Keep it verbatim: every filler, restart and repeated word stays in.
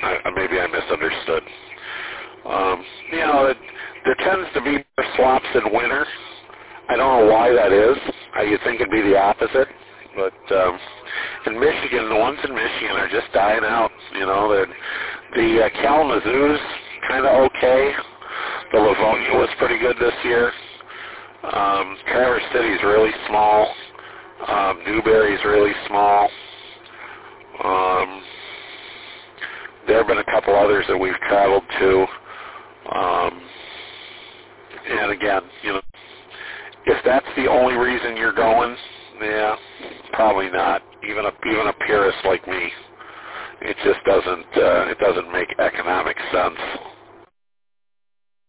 I, maybe I misunderstood. Um, you know, it, there tends to be more swaps in winter. I don't know why that is. I you'd think it'd be the opposite. But um, in Michigan, the ones in Michigan are just dying out. You know, the, the uh, Kalamazoo's kind of okay. The Livonia was pretty good this year. Um, Traverse City's really small. Um, Newberry's really small. Um, there have been a couple others that we've traveled to. Um, and again, you know, if that's the only reason you're going, yeah, probably not. Even a even a purist like me, it just doesn't uh, it doesn't make economic sense.